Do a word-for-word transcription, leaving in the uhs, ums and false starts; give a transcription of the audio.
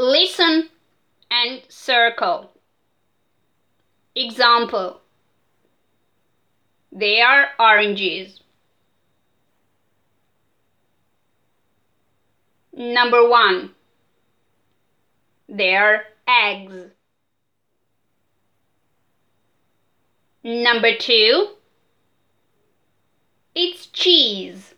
Listen and circle. Example: they are oranges. Number one, they are eggs. Number two, it's cheese.